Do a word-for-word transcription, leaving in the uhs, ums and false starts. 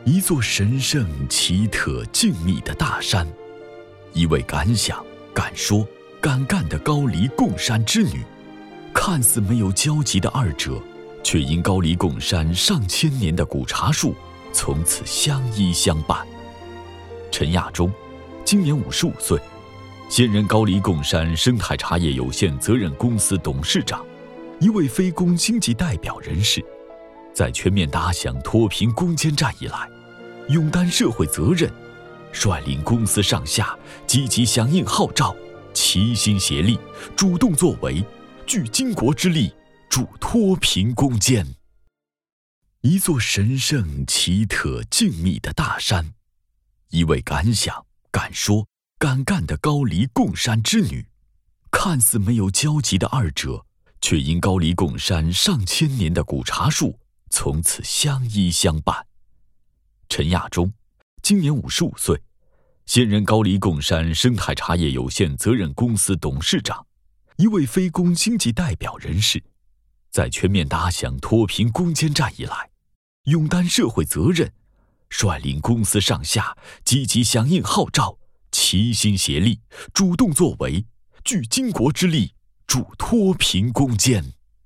一座神圣、奇特、静谧的大山，一位敢想、敢说、敢干的高黎贡山之女，看似没有交集的二者，却因高黎贡山上千年的古茶树，从此相依相伴。陈亚忠，今年五十五岁，现任高黎贡山生态茶叶有限责任公司董事长，一位非公经济代表人士。在全面打响脱贫攻坚战以来，勇担社会责任，率领公司上下积极响应号召，齐心协力，主动作为，聚巾帼之力，助脱贫攻坚。一座神圣、奇特、静谧的大山，一位敢想、敢说、敢干的高黎贡山之女，看似没有交集的二者，却因高黎贡山上千年的古茶树，从此相依相伴。陈亚忠，今年五十五岁，现任高黎贡山生态茶叶有限责任公司董事长，一位非公经济代表人士。在全面打响脱贫攻坚战以来，勇担社会责任，率领公司上下积极响应号召，齐心协力，主动作为，聚巾帼之力，助脱贫攻坚。